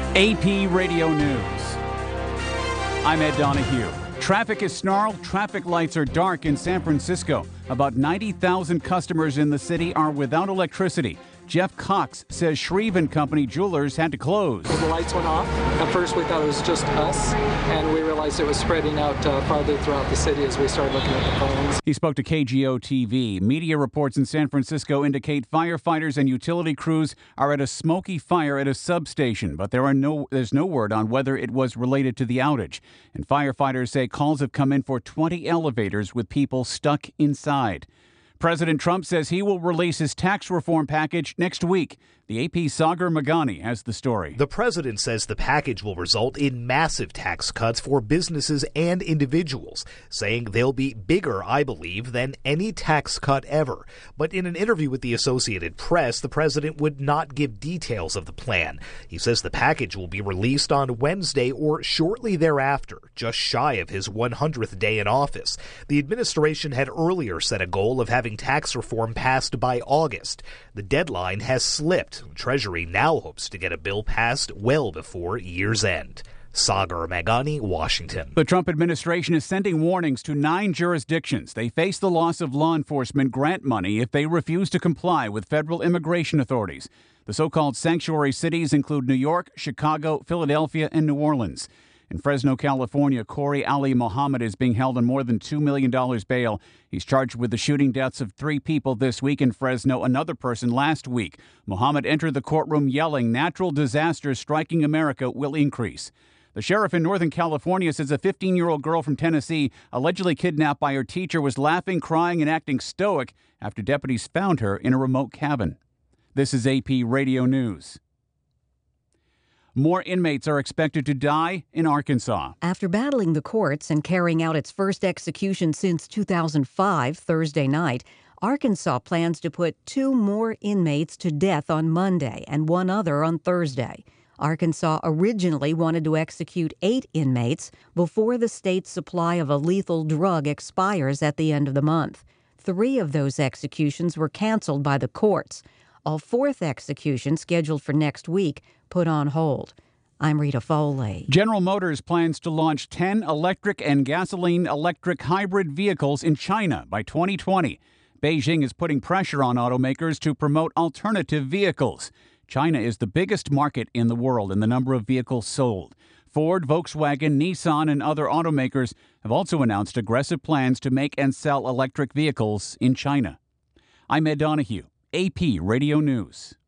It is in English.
AP Radio News. I'm Ed Donahue. Traffic is snarled. Traffic lights are dark in San Francisco. About 90,000 customers in the city are without electricity. Jeff Cox says Shreve & Company Jewelers had to close. The lights went off. At first we thought it was just us, and we realized it was spreading out farther throughout the city as we started looking at the phones. He spoke to KGO-TV. Media reports in San Francisco indicate firefighters and utility crews are at a smoky fire at a substation, but there's no word on whether it was related to the outage. And firefighters say calls have come in for 20 elevators with people stuck inside. President Trump says he will release his tax reform package next week. The AP's Sagar Meghani has the story. The president says the package will result in massive tax cuts for businesses and individuals, saying they'll be bigger, I believe, than any tax cut ever. But in an interview with the Associated Press, the president would not give details of the plan. He says the package will be released on Wednesday or shortly thereafter, just shy of his 100th day in office. The administration had earlier set a goal of having tax reform passed by August. The deadline has slipped. Treasury now hopes to get a bill passed well before year's end. Sagar Meghani, Washington. The Trump administration is sending warnings to 9 jurisdictions. They face the loss of law enforcement grant money if they refuse to comply with federal immigration authorities. The so-called sanctuary cities include New York, Chicago, Philadelphia, and New Orleans. In Fresno, California, Corey Ali Mohammed is being held on more than $2 million bail. He's charged with the shooting deaths of 3 people this week in Fresno, another person last week. Mohammed entered the courtroom yelling, "Natural disasters striking America will increase." The sheriff in Northern California says a 15-year-old girl from Tennessee, allegedly kidnapped by her teacher, was laughing, crying, and acting stoic after deputies found her in a remote cabin. This is AP Radio News. More inmates are expected to die in Arkansas. After battling the courts and carrying out its first execution since 2005, Thursday night, Arkansas plans to put 2 more inmates to death on Monday and 1 other on Thursday. Arkansas originally wanted to execute 8 inmates before the state's supply of a lethal drug expires at the end of the month. 3 of those executions were canceled by the courts. A 4th execution, scheduled for next week, put on hold. I'm Rita Foley. General Motors plans to launch 10 electric and gasoline-electric hybrid vehicles in China by 2020. Beijing is putting pressure on automakers to promote alternative vehicles. China is the biggest market in the world in the number of vehicles sold. Ford, Volkswagen, Nissan, and other automakers have also announced aggressive plans to make and sell electric vehicles in China. I'm Ed Donahue, AP Radio News.